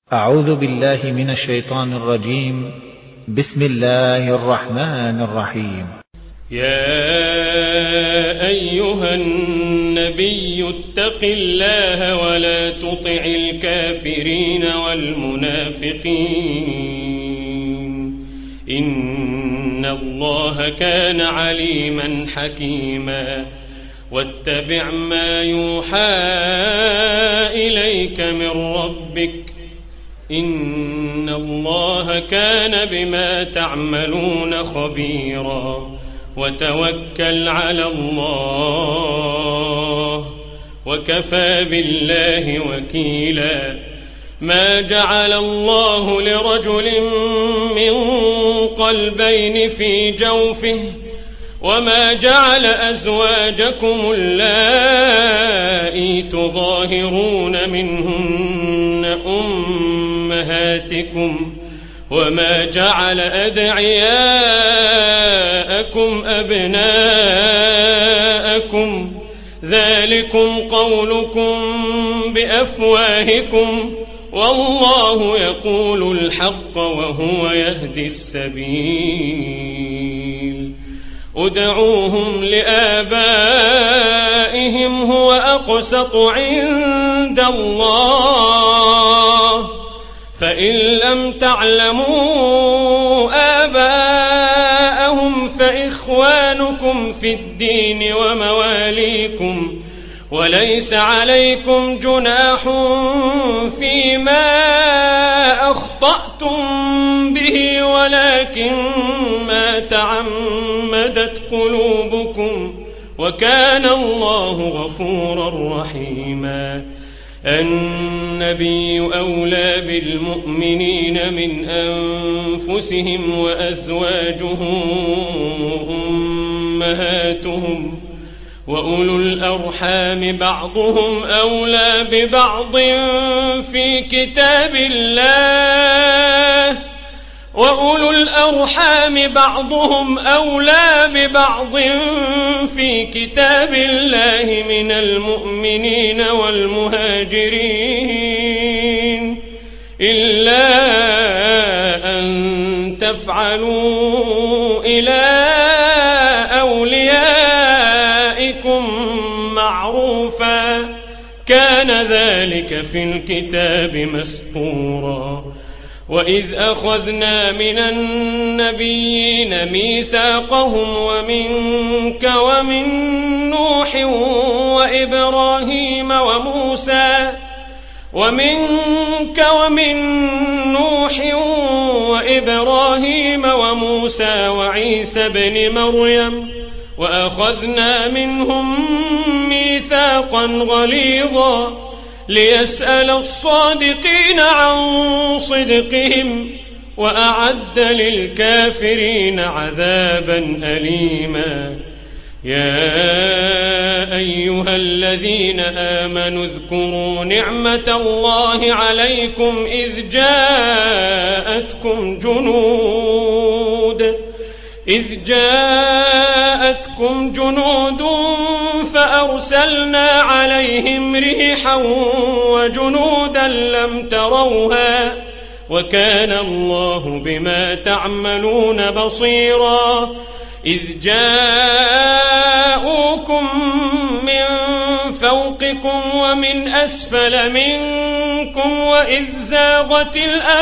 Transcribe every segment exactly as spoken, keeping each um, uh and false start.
أعوذ بالله من الشيطان الرجيم. بسم الله الرحمن الرحيم. يا أيها النبي اتق الله ولا تطع الكافرين والمنافقين إن الله كان عليما حكيما واتبع ما يوحى إليك من ربك إن الله كان بما تعملون خبيرا وتوكل على الله وكفى بالله وكيلا ما جعل الله لرجل من قلبين في جوفه وما جعل أزواجكم اللائي تظاهرون منهن أمهاتكم وما جعل أدعياءكم أبناءكم ذلكم قولكم بأفواهكم والله يقول الحق وهو يهدي السبيل ادعوهم لآبائهم هو أقسط عند الله فإن لم تعلموا آباءهم فإخوانكم في الدين ومواليكم وليس عليكم جناح فيما أخطأتم به ولكن ما تعمدت قلوبكم وكان الله غفورا رحيما النبي أولى بالمؤمنين من أنفسهم وأزواجه أمهاتهم وأولو الأرحام بعضهم أولى ببعض في كتاب الله وأولو الأرحام بعضهم أولى ببعض في كتاب الله من المؤمنين والمهاجرين إلا أن تفعلوا إلى أوليائكم معروفا كان ذلك في الكتاب مسطورا وإذ أخذنا من النبيين ميثاقهم ومنك ومن نوح وإبراهيم وموسى ومنك ومن نوح وإبراهيم وموسى وعيسى ابن مريم وأخذنا منهم ميثاقا غليظا ليسأل الصادقين عن صدقهم وأعد للكافرين عذابا أليما يا أيها الذين آمنوا اذكروا نعمة الله عليكم إذ جاءتكم جنود إذ جاءتكم جنود فأرسلنا عليهم ريحا وجنودا لم تروها وكان الله بما تعملون بصيرا إذ جاءوكم من فوقكم ومن أسفل منكم وإذ زاغت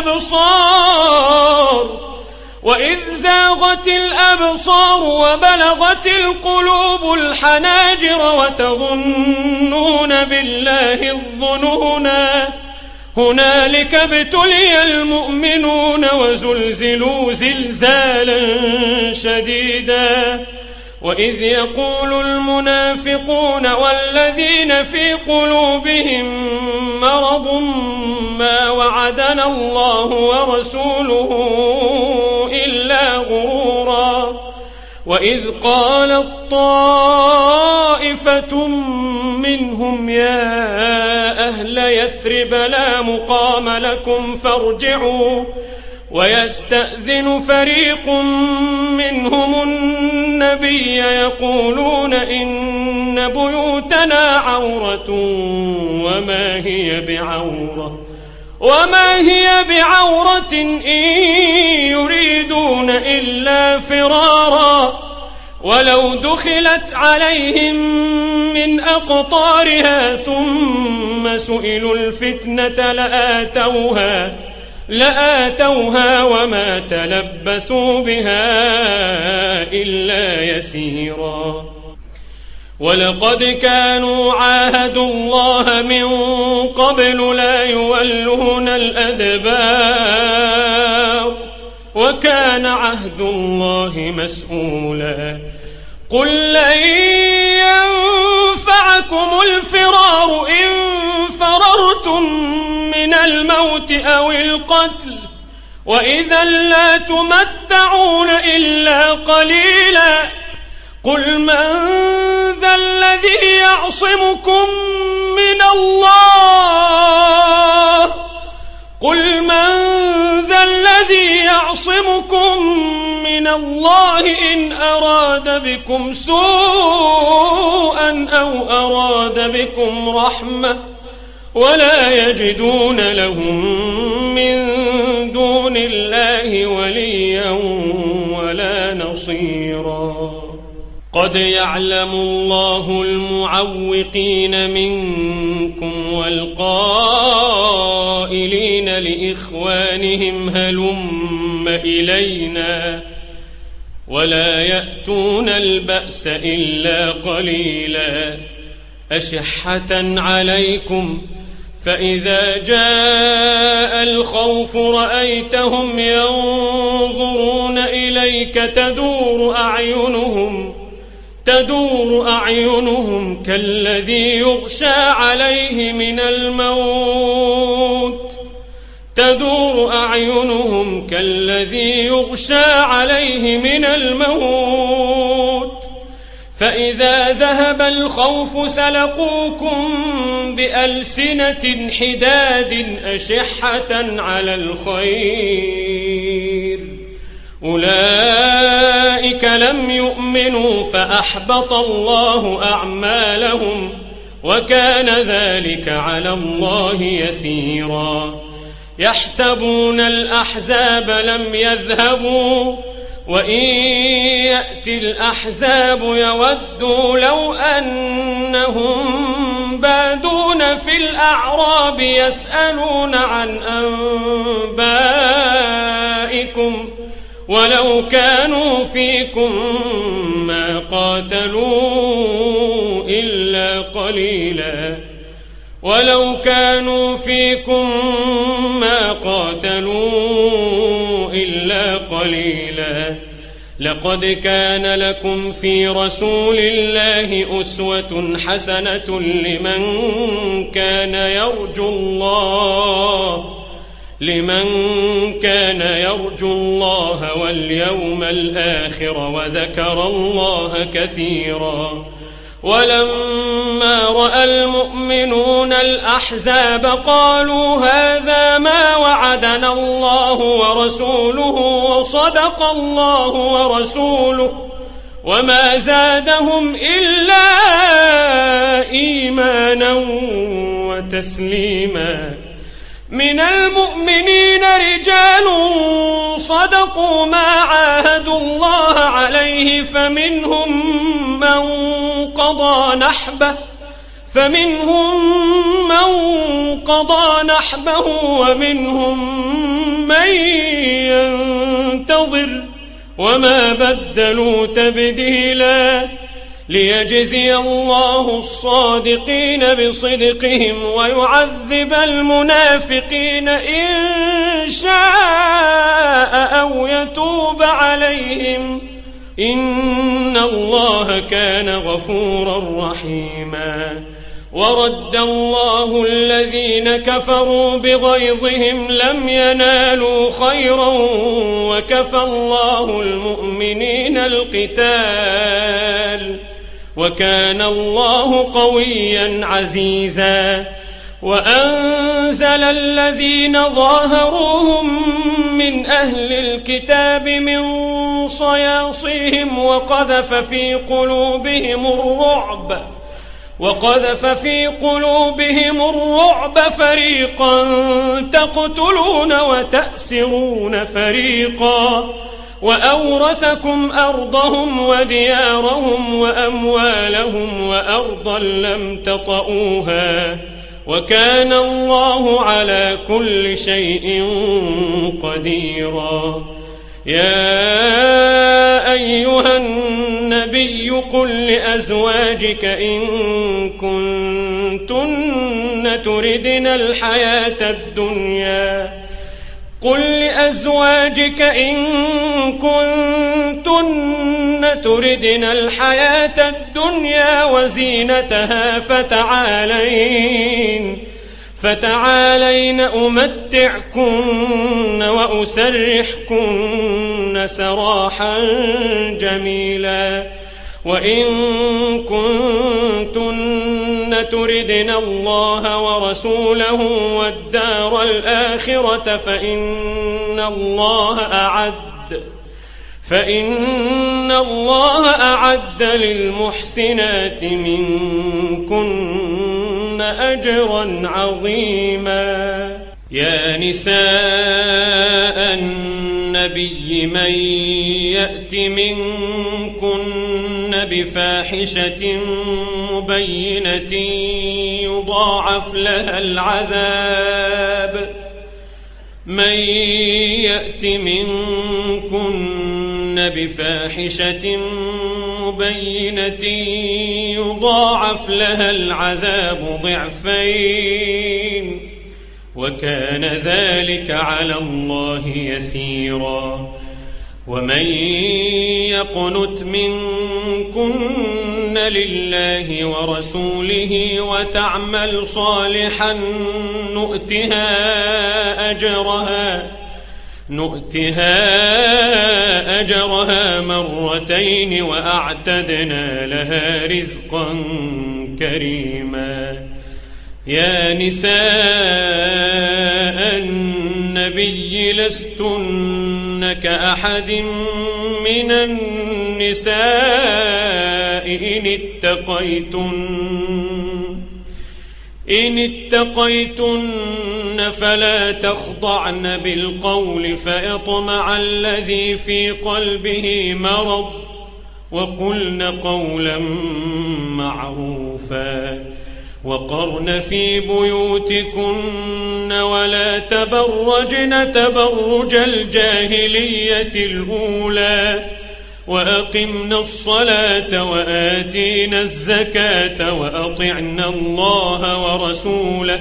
الأبصار وإذ زاغت الأبصار وبلغت القلوب الحناجر وتظنون بالله الظنونا هنالك ابتلي المؤمنون وزلزلوا زلزالا شديدا وإذ يقول المنافقون والذين في قلوبهم مرض ما وعدنا الله ورسوله إلا غرورا وإذ قالت طائفة منهم يا أهل يثرب لا مقام لكم فارجعوا ويستأذن فريق منهم النبي يقولون إن بيوتنا عورة وما هي بعورة وما هي بعورة إن يريدون إلا فرارا ولو دخلت عليهم من أقطارها ثم سئلوا الفتنة لآتوها لآتوها وما تلبثوا بها إلا يسيرا ولقد كانوا عاهدوا الله من قبل لا يولون الأدبار وكان عهد الله مسؤولا قل لن ينفعكم الفرار إن فررتم من الموت أو القتل وإذا لا تمتعون إلا قليلا قل من ذا الذي يعصمكم من الله قل من ذا الذي يعصمكم من الله إن أراد بكم سوءا أو أراد بكم رحمة ولا يجدون لهم من دون الله وليا ولا نصيرا قد يعلم الله المعوقين منكم والقائلين لإخوانهم هلم إلينا ولا يأتون البأس إلا قليلا أشحة عليكم فإذا جاء الخوف رأيتهم ينظرون إليك تدور أعينهم تدور أعينهم كالذي يغشى عليه من الموت تدور أعينهم كالذي يغشى عليه من الموت فإذا ذهب الخوف سلقوكم بألسنة حداد أشحة على الخير أولئك لم يؤمنوا فأحبط الله أعمالهم وكان ذلك على الله يسيرا يحسبون الأحزاب لم يذهبوا وإن يأتي الأحزاب يودوا لو أنهم بادون في الأعراب يسألون عن أنبائكم ولو كانوا فيكم ما قاتلوا إلا قليلا ولو كانوا فيكم ما قاتلوا إلا قليلا لقد كان لكم في رسول الله أسوة حسنة لمن كان يرجو الله لمن كان يرجو الله واليوم الآخر وذكر الله كثيرا ولما رأى المؤمنون الأحزاب قالوا هذا ما وعدنا الله ورسوله وصدق الله ورسوله وما زادهم إلا إيمانا وتسليما من المؤمنين رجال صدقوا ما عاهدوا الله عليه فمنهم من قضى نحبه فمنهم من قضى نحبه ومنهم من ينتظر وما بدلوا تبديلا ليجزي الله الصادقين بصدقهم ويعذب المنافقين إن شاء أو يتوب عليهم إن الله كان غفورا رحيما ورد الله الذين كفروا بغيظهم لم ينالوا خيرا وكفى الله المؤمنين القتال وكان الله قويا عزيزا وأنزل الذين ظاهروهم من أهل الكتاب من صياصيهم وقذف في قلوبهم الرعب وقذف في قلوبهم الرعب فريقا تقتلون وتأسرون فريقا وأورثكم أرضهم وديارهم وأموالهم وأرضا لم تطئوها وكان الله على كل شيء قديرا. يا أيها النبي قل لأزواجك إن كنتن تردن الحياة الدنيا قل لأزواجك إن كنتن تردن الحياة الدنيا وزينتها فتعالين فتعالين أمتعكن وأسرحكن سراحا جميلا وإن كنتن تردن الله ورسوله والدار الآخرة فإن الله أعد فإن الله أعد للمحسنات منكن أجرا عظيما. يا نساء النبي من يأت منكن بفاحشة مبينة يضاعف لها العذاب من يأت منكن بفاحشة مبينة يضاعف لها العذاب ضعفين وكان ذلك على الله يسيرا. ومن يقنت منكن لله ورسوله وتعمل صالحا نؤتها أجرها نؤتها أجرها مرتين وأعتدنا لها رزقا كريما. يا نساء النبي لستن كأحد من النساء إن اتقيتن إن اتقيتن فلا تخضعن بالقول فيطمع الذي في قلبه مرض وقلن قولا معروفا وقرن في بيوتكن ولا تبرجن تبرج الجاهلية الأولى وأقمنا الصلاة وآتينا الزكاة وأطعنا الله ورسوله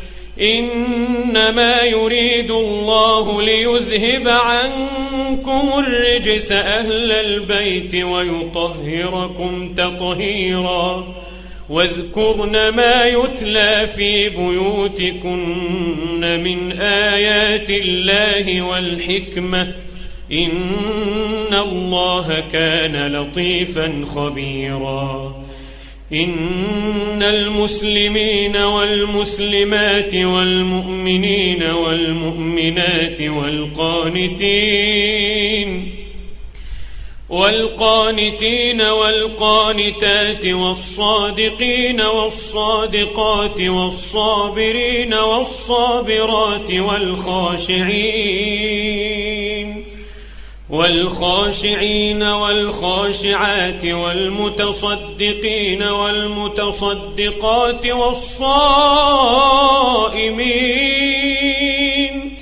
إنما يريد الله ليذهب عنكم الرجس أهل البيت ويطهركم تطهيرا واذكرن ما يتلى في بيوتكن من آيات الله والحكمة إن الله كان لطيفا خبيرا. إن المسلمين والمسلمات والمؤمنين والمؤمنات والقانتين والقانتين والقانتات والصادقين والصادقات والصابرين والصابرات والخاشعين والخاشعين والخاشعات والمتصدقين والمتصدقات والصائمين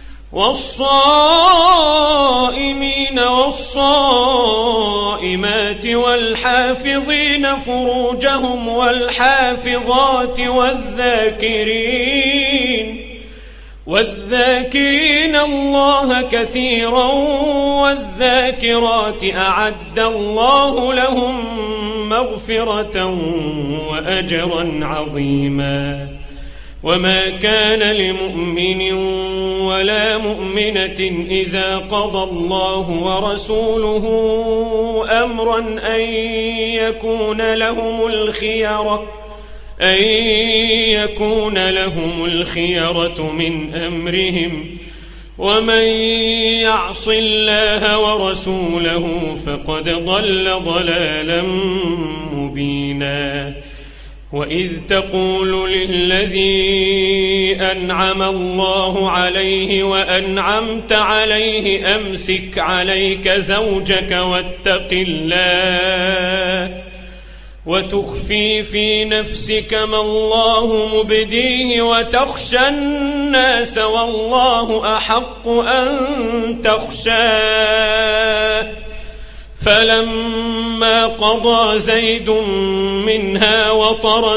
والصائمين والصائمات والحافظين فروجهم والحافظات والذاكرين والذاكرين الله كثيرا والذاكرات أعد الله لهم مغفرة وأجرا عظيما. وما كان لمؤمن ولا مؤمنة إذا قضى الله ورسوله أمرا أن يكون لهم الخيرة أن يكون لهم الخيرة من أمرهم ومن يعص الله ورسوله فقد ضل ضلالا مبينا. وإذ تقول للذي أنعم الله عليه وأنعمت عليه أمسك عليك زوجك واتق الله وتخفي في نفسك ما الله مبديه وتخشى الناس والله أحق أن تخشاه فلما قضى زيد منها وطرا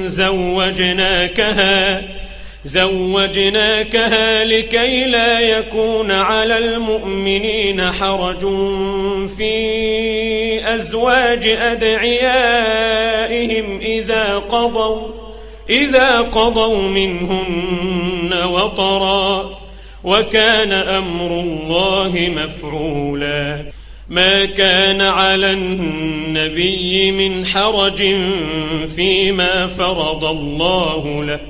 زوجناكها زوجناكها لكي لا يكون على المؤمنين حرج في أزواج أدعيائهم إذا قضوا إذا قضوا منهن وطرا وكان أمر الله مفعولا ما كان على النبي من حرج فيما فرض الله له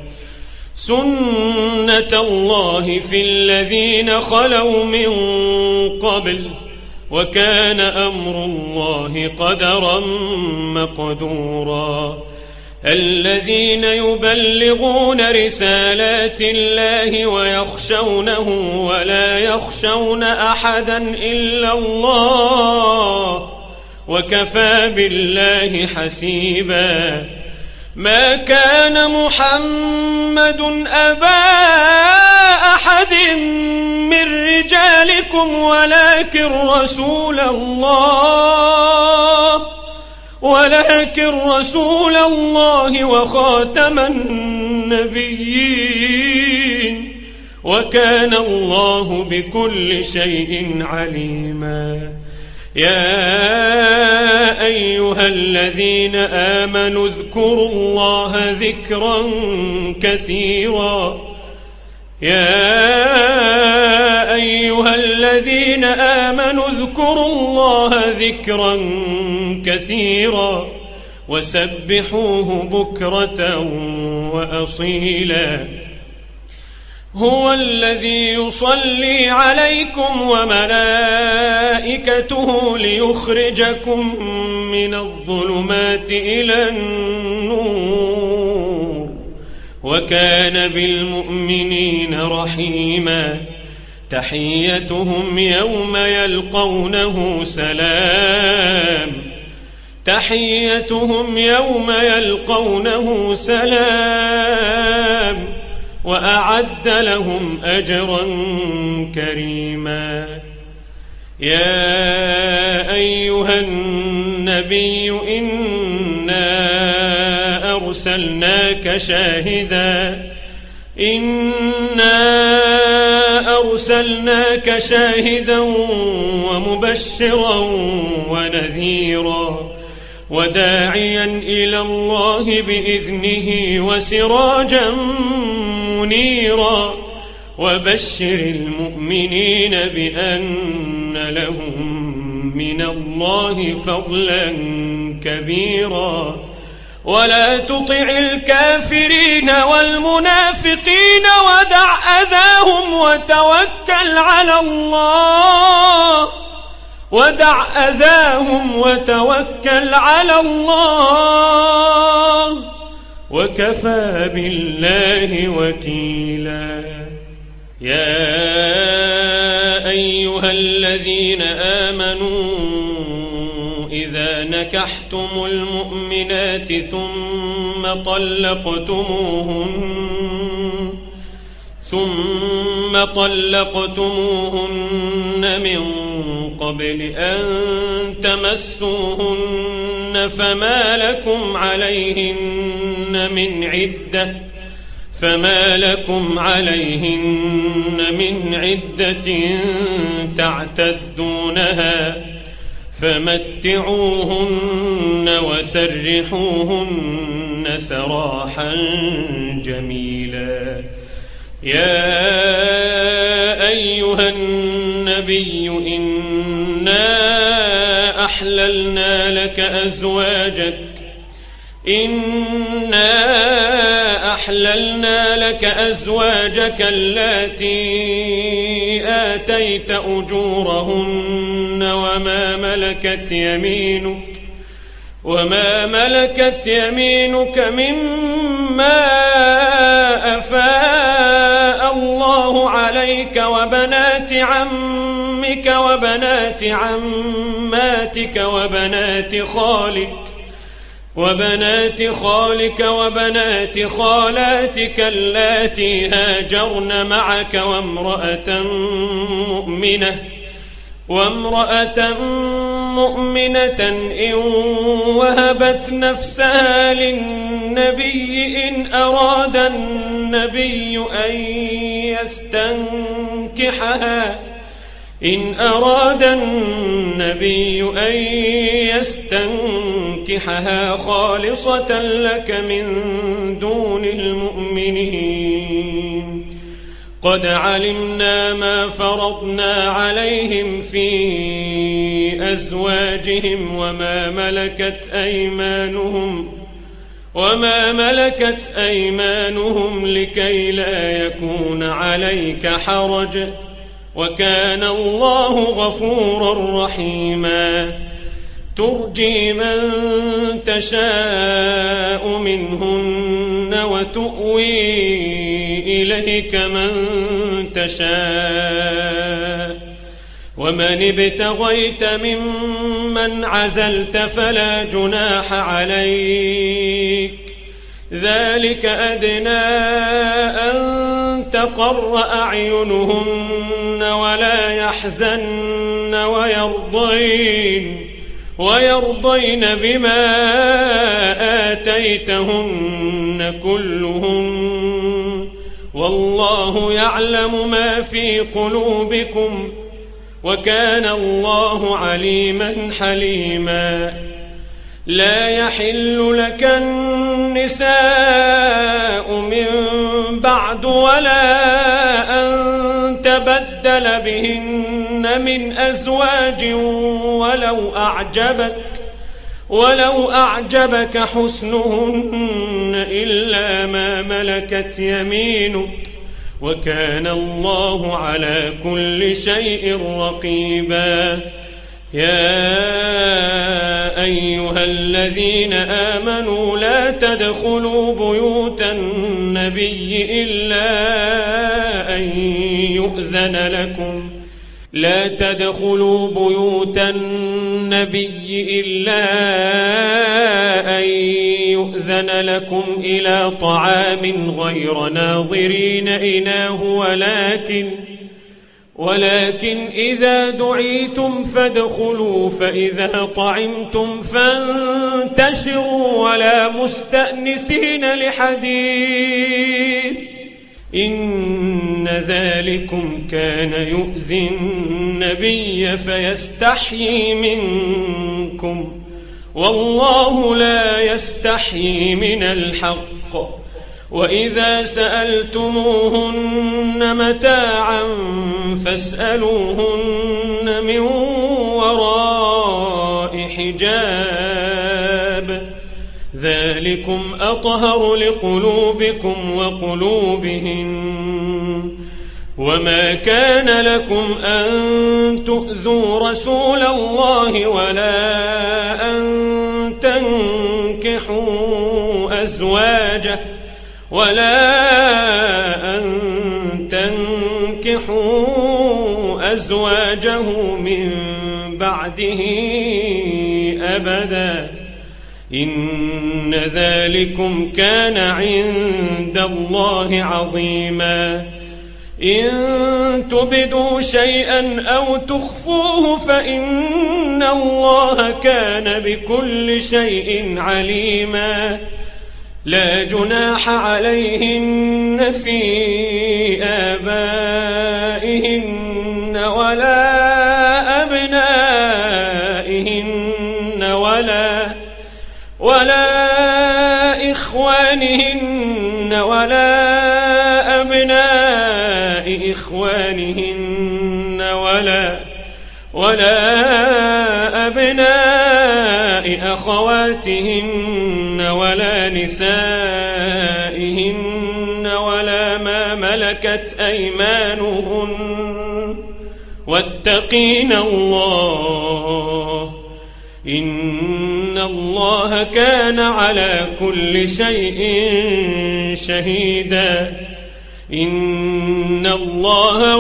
سنة الله في الذين خلوا من قبل وكان أمر الله قدرا مقدورا الذين يبلغون رسالات الله ويخشونه ولا يخشون أحدا إلا الله وكفى بالله حسيبا ما كان محمد أبا أحد من رجالكم ولكن رسول الله ولكن رسول الله وخاتم النبيين وكان الله بكل شيء عليما يا أيها الذين آمنوا اذكروا الله ذكرا كثيرا يا أيها الذين آمنوا اذكروا الله ذكرا كثيرا وسبحوه بكرة وأصيلا هو الذي يصلي عليكم وملائكته ليخرجكم من الظلمات إلى النور وكان بالمؤمنين رحيما تحيتهم يوم يلقونه سلام تحيتهم يوم يلقونه سلام وأعد لهم أجرا كريما يا أيها النبي إنا أرسلناك شاهدا إنا أرسلناك شاهدا ومبشرا ونذيرا وداعيا إلى الله بإذنه وسراجا منيرا وبشر المؤمنين بأن لهم من الله فضلا كبيرا ولا تطع الكافرين والمنافقين ودع أذاهم وتوكل على الله ودع أذاهم وتوكل على الله وكفى بالله وكيلا يا أيها الذين آمنوا إذا نكحتم المؤمنات ثم طلقتموهن ثم طلقتموهن من قبل أن تمسوهن فما لكم عليهن من عدة فما لكم عليهن من عدة تعتدونها فمتعوهن وسرحوهن سراحا جميلا يا أيها النبي إنا أحللنا لك أزواجك إنا أحللنا لك أزواجك اللاتي آتيت أجورهن وما ملكت يمينك وما ملكت يمينك مما أفاء الله عليك وبنات عمك وبنات عماتك وبنات خالك وبنات خالك وبنات خالاتك اللاتي هاجرن معك وامرأة مؤمنة وامرأة مؤمنة إن وهبت نفسها للنبي إن أراد النبي أن يستنكحها إن أراد النبي أن يستنكحها خالصة لك من دون المؤمنين قد علمنا ما فرضنا عليهم في أزواجهم وما ملكت أيمانهم وما ملكت أيمانهم لكي لا يكون عليك حرج وكان الله غفورا رحيما ترجي من تشاء منهن وتؤوي إليك من تشاء ومن ابتغيت ممن عزلت فلا جناح عليك ذلك أدنى أن تقر أعينهن ولا يحزن ويرضين ويرضين بما آتيتهن كلهن والله يعلم ما في قلوبكم وكان الله عليما حليما لا يحل لك النساء من بعد ولا أن تبدل بهن من أزواج ولو أعجبك ولو أعجبك حسنهن إلا ما ملكت يمينك وكان الله على كل شيء رقيبا يا أيها الذين آمنوا لا تدخلوا بيوت النبي إلا أن يؤذن لكم لا تدخلوا بيوت النبي إلا أن يؤذن لكم إلى طعام غير ناظرين إناه ولكن ولكن إذا دعيتم فادخلوا فإذا طعمتم فانتشروا ولا مستأنسين لحديث إن ذلكم كان يؤذي النبي فيستحيي منكم والله لا يستحيي من الحق وإذا سألتموهن متاعا فاسألوهن من وراء حجاب ذلكم أطهر لقلوبكم وقلوبهن وما كان لكم أن تؤذوا رسول الله ولا أن تنكحوا أزواجه ولا أن تنكحوا أزواجه من بعده أبدا إن ذلكم كان عند الله عظيما إن تبدوا شيئا أو تخفوه فإن الله كان بكل شيء عليما لا جناح عليهن في آبائهن ولا أبنائهن ولا ولا إخوانهن ولا أبناء إخوانهن ولا ولا أبناء أخواتهن ولا نسائهن ولا ما ملكت أيمانهن واتقين الله إن إن الله كان على كل شيء شهيدا إن الله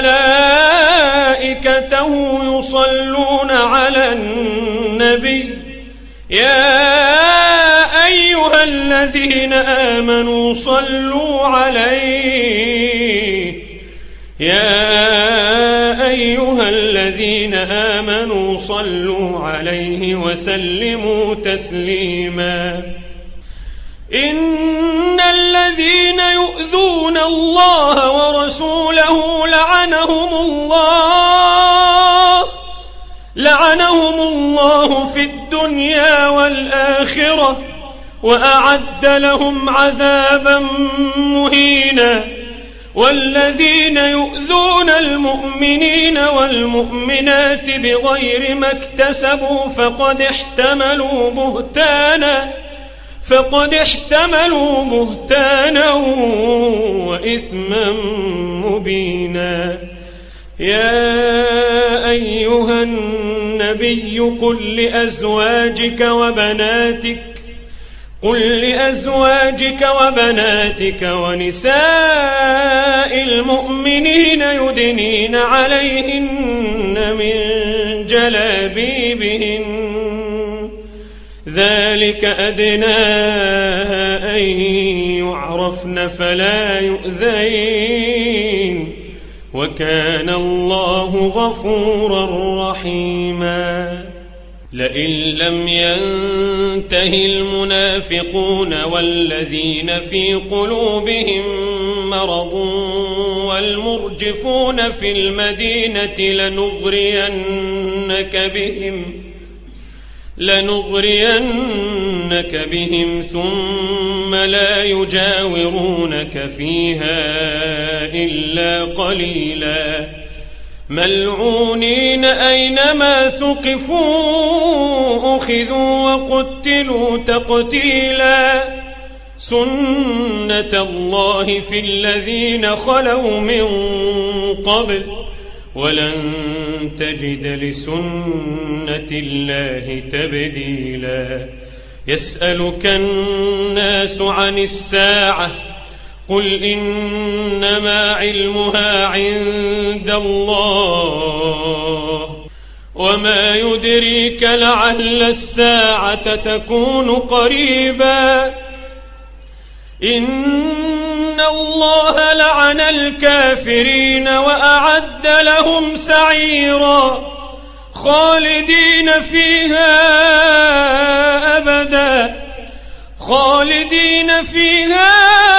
وملائكته يصلون على النبي يا أيها الذين آمنوا صلوا عليه يا أيها الذين آمنوا صلوا عليه وسلموا تسليما إن الذين يؤذون الله ورسوله لعنهم الله لعنهم الله في الدنيا والآخرة وأعد لهم عذابا مهينا والذين يؤذون المؤمنين والمؤمنات بغير ما اكتسبوا فقد احتملوا بهتانا فقد احتملوا بهتانا وإثما مبينا يا أيها النبي قل لأزواجك وبناتك قل لأزواجك وبناتك ونساء المؤمنين يدنين عليهن من جلابيبهن ذلك أدنى أن يعرفن فلا يؤذين وكان الله غفورا رحيما لئن لم ينته المنافقون والذين في قلوبهم مرض والمرجفون في المدينة لنغرينك بهم لنغرينك بهم ثم لا يجاورونك فيها إلا قليلا ملعونين أينما ثقفوا أخذوا وقتلوا تقتيلا سنة الله في الذين خلوا من قبل ولن تجد لسنة الله تبديلا يسألك الناس عن الساعة قل إنما علمها عند الله وما يدريك لعل الساعة تكون قريبا إن الله لعن الكافرين وأعد لهم سعيرا خالدين فيها أبدا خالدين فيها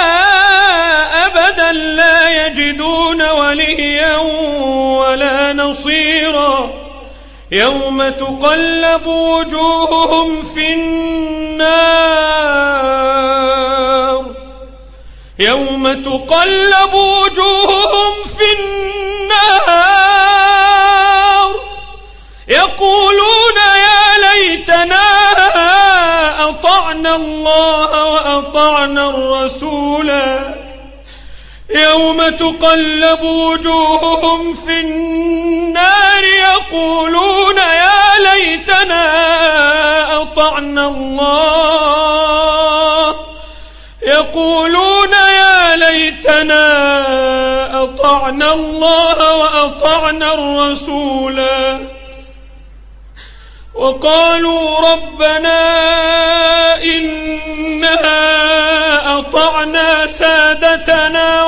أبدا لا يجدون وليا ولا نصيرا يوم تقلب وجوههم في النار يوم تقلب وجوههم في النار يقولون يا ليتنا أطعنا الله وأطعنا الرسولا يوم تقلب وجوههم في النار يقولون يا ليتنا أطعنا الله يقولون يا ليتنا أطعنا الله وأطعنا الرسولا وقالوا ربنا إنا أطعنا سادتنا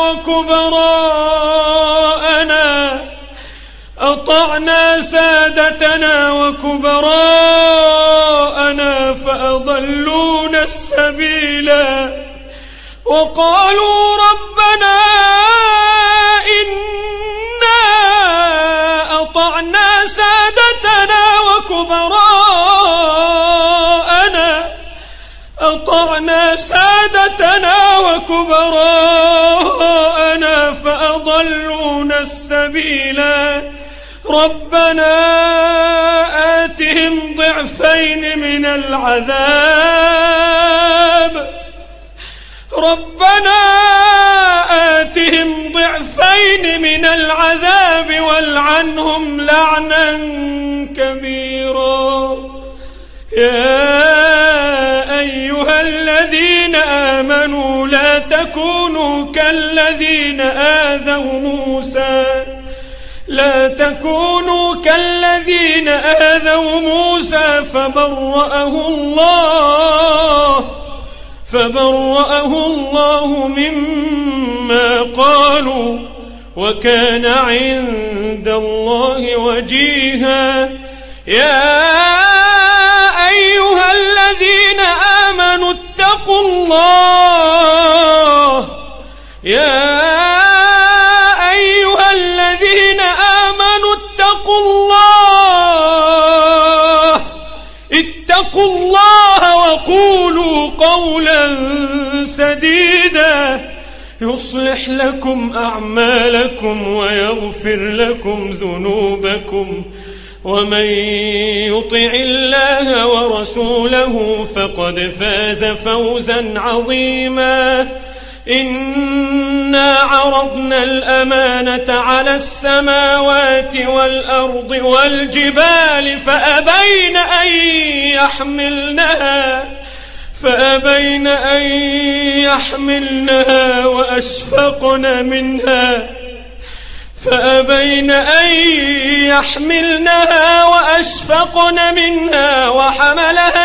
وكبراءنا أطعنا سادتنا وكبراءنا فأضلونا السبيلا وقالوا ربنا إنا أطعنا سادتنا وكبراءنا أطعنا سادتنا وكبراءنا فأضلونا السبيلا ربنا آتهم ضعفين من العذاب ربنا آتهم ضعفين من العذاب والعنهم لعنا كبيرا يا آمنوا لا تكونوا كالذين آذوا موسى لا تكونوا كالذين آذوا موسى فبرأه الله فبرأه الله مما قالوا وكان عند الله وجيها. يا أيها الذين آمنوا اتقوا الله يا أيها الذين آمنوا اتقوا الله اتقوا الله وقولوا قولا سديدا يصلح لكم أعمالكم ويغفر لكم ذنوبكم ومن يطع الله ورسوله فقد فاز فوزا عظيما. إنا عرضنا الأمانة على السماوات والأرض والجبال فأبين أن يحملنها فأبين أن يحملنها وأشفقن منها فأبين أن يحملنها وأشفقن منها وحملها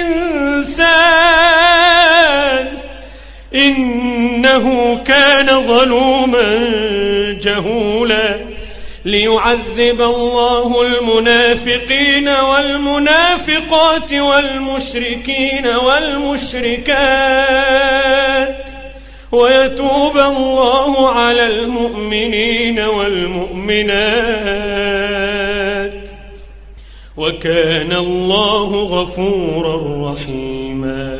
الإنسان إنه كان ظلوما جهولا. ليعذب الله المنافقين والمنافقات والمشركين والمشركات ويتوب الله على المؤمنين والمؤمنات وكان الله غفورا رحيما.